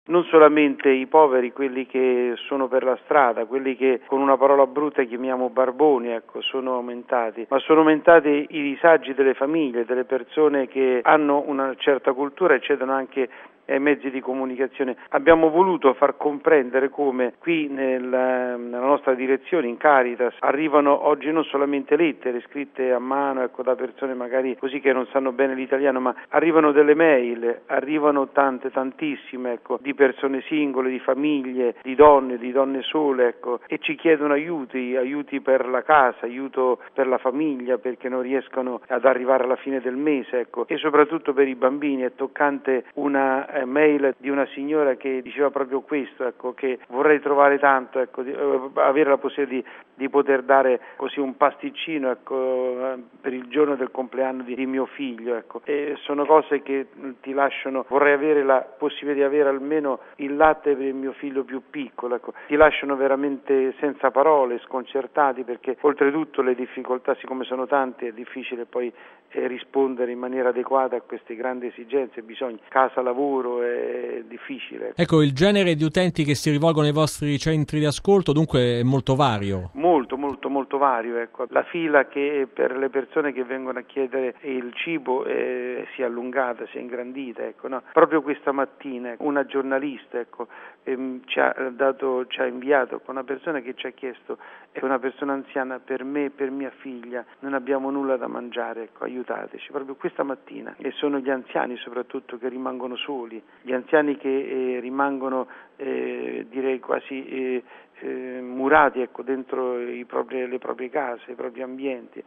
Non solamente i poveri, quelli che sono per la strada, quelli che con una parola brutta chiamiamo barboni, sono aumentati, ma sono aumentati i disagi delle famiglie, delle persone che hanno una certa cultura e cedono anche ai mezzi di comunicazione. Abbiamo voluto far comprendere come qui nella nostra direzione, in Caritas, arrivano oggi non solamente lettere scritte a mano, da persone magari così che non sanno bene l'italiano, ma arrivano delle mail, arrivano tantissime, di persone singole, di famiglie, di donne sole, e ci chiedono aiuti per la casa, aiuto per la famiglia, perché non riescono ad arrivare alla fine del mese, e soprattutto per i bambini. È toccante una mail di una signora che diceva proprio questo, che vorrei trovare tanto, avere la possibilità di poter dare così un pasticcino, per il giorno del compleanno di mio figlio, E sono cose che ti lasciano, vorrei avere la possibilità di avere almeno il latte per il mio figlio più piccolo, Ti lasciano veramente senza parole, sconcertati, perché oltretutto le difficoltà, siccome sono tante, è difficile poi rispondere in maniera adeguata a queste grandi esigenze, bisogni, casa, lavoro, è difficile. Ecco, il genere di utenti che si rivolgono ai vostri centri di ascolto dunque è molto vario. Molto vario, La fila che per le persone che vengono a chiedere il cibo si è allungata, si è ingrandita, Proprio questa mattina una giornalista, ci ha inviato una persona che ci ha chiesto, è una persona anziana, per me e per mia figlia non abbiamo nulla da mangiare, aiutateci, proprio questa mattina. E sono gli anziani soprattutto che rimangono soli, gli anziani che rimangono direi quasi murati dentro le proprie case, i propri ambienti.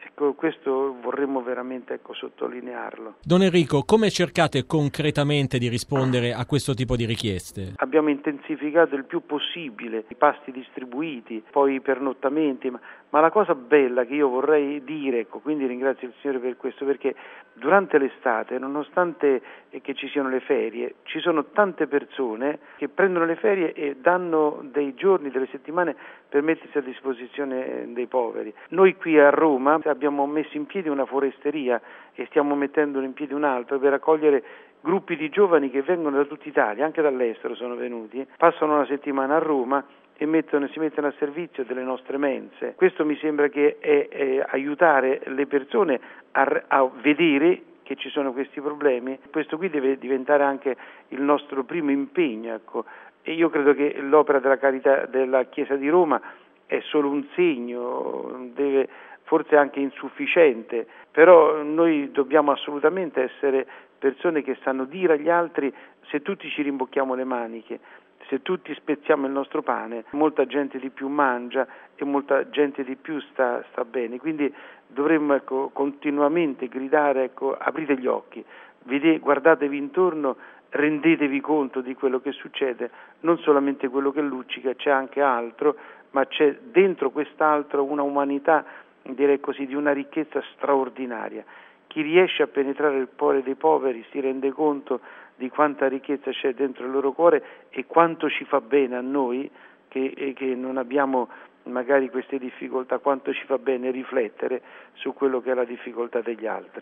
Questo vorremmo veramente sottolinearlo. Don Enrico, come cercate concretamente di rispondere a questo tipo di richieste? Abbiamo intensificato il più possibile i pasti distribuiti, poi i pernottamenti, ma la cosa bella che io vorrei dire, quindi ringrazio il Signore per questo, perché durante l'estate, nonostante che ci siano le ferie, ci sono tante persone che prendono le ferie e danno dei giorni, delle settimane per mettersi a disposizione dei poveri. Noi qui a Roma abbiamo messo in piedi una foresteria e stiamo mettendo in piedi un'altra per accogliere gruppi di giovani che vengono da tutta Italia, anche dall'estero sono venuti, passano una settimana a Roma e si mettono a servizio delle nostre mense. Questo mi sembra che è aiutare le persone a vedere che ci sono questi problemi. Questo qui deve diventare anche il nostro primo impegno, E io credo che l'opera della carità della Chiesa di Roma è solo un segno, forse anche insufficiente, però noi dobbiamo assolutamente essere persone che sanno dire agli altri: se tutti ci rimbocchiamo le maniche, se tutti spezziamo il nostro pane, molta gente di più mangia e molta gente di più sta bene. Quindi dovremmo continuamente gridare: aprite gli occhi, guardatevi intorno, rendetevi conto di quello che succede, non solamente quello che luccica, c'è anche altro, ma c'è dentro quest'altro una umanità, direi così, di una ricchezza straordinaria. Chi riesce a penetrare il cuore dei poveri si rende conto di quanta ricchezza c'è dentro il loro cuore e quanto ci fa bene a noi che non abbiamo magari queste difficoltà, quanto ci fa bene riflettere su quello che è la difficoltà degli altri.